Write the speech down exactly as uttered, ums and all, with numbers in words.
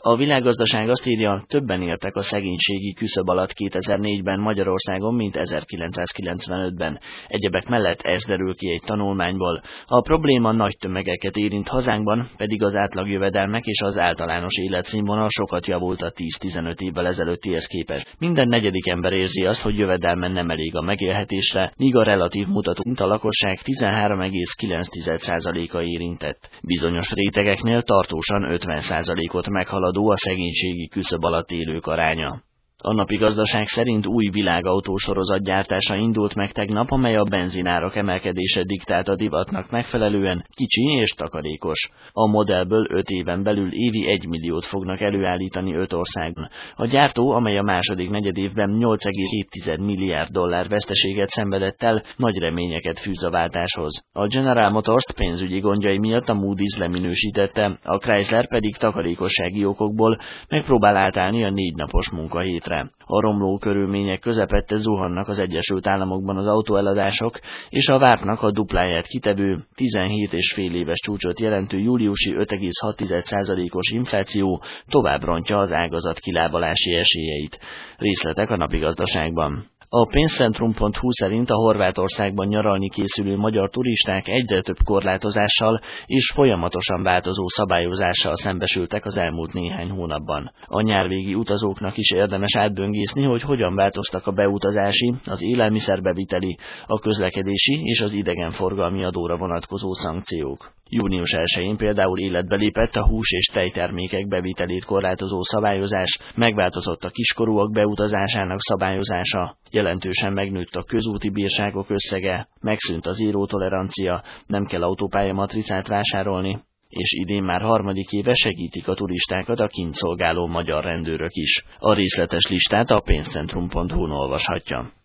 A Világgazdaság azt írja, többen éltek a szegénységi küszöb alatt kétezer-négyben Magyarországon, mint ezerkilencszázkilencvenötben. Egyebek mellett ez derül ki egy tanulmányból. A probléma nagy tömegeket érint, hazánkban pedig az átlagjövedelmek és az általános életszínvonal sokat javult a tíz-tizenöt évvel ezelőttihez képest. Minden negyedik ember érzi azt, hogy jövedelmen nem elég a megélhetésre, míg a relatív mutató a lakosság tizenhárom egész kilenc százaléka érintett. Bizonyos rétegeknél tartósan ötven százalékot meghalad a szegénységi küszöb alatt élők aránya. A Napi Gazdaság szerint új világautó sorozatgyártása indult meg tegnap, amely a benzinárak emelkedése diktálta divatnak megfelelően kicsi és takarékos. A modellből öt éven belül évi egy milliót fognak előállítani öt országban. A gyártó, amely a második negyedévben nyolc egész két milliárd dollár veszteséget szenvedett el, nagy reményeket fűz a váltáshoz. A General Motors pénzügyi gondjai miatt a Moody's leminősítette, a Chrysler pedig takarékossági okokból megpróbál átállni a négy napos munkahétre. A romló körülmények közepette zuhannak az Egyesült Államokban az autóeladások, és a vártnak a dupláját kitevő, tizenhét és fél éves csúcsot jelentő júliusi öt egész hat százalékos infláció tovább rontja az ágazat kilábalási esélyeit. Részletek a Napi Gazdaságban. A pénzcentrum pont hu szerint a Horvátországban nyaralni készülő magyar turisták egyre több korlátozással és folyamatosan változó szabályozással szembesültek az elmúlt néhány hónapban. A nyárvégi utazóknak is érdemes átböngészni, hogy hogyan változtak a beutazási, az élelmiszerbeviteli, a közlekedési és az idegenforgalmi adóra vonatkozó szankciók. június elsején például életbe lépett a hús- és tejtermékek bevitelét korlátozó szabályozás, megváltozott a kiskorúak beutazásának szabályozása, jelentősen megnőtt a közúti bírságok összege, megszűnt a zéró tolerancia, nem kell autópálya matricát vásárolni, és idén már harmadik éve segítik a turistákat a kintszolgáló magyar rendőrök is. A részletes listát a pénzcentrum pont hu-n olvashatja.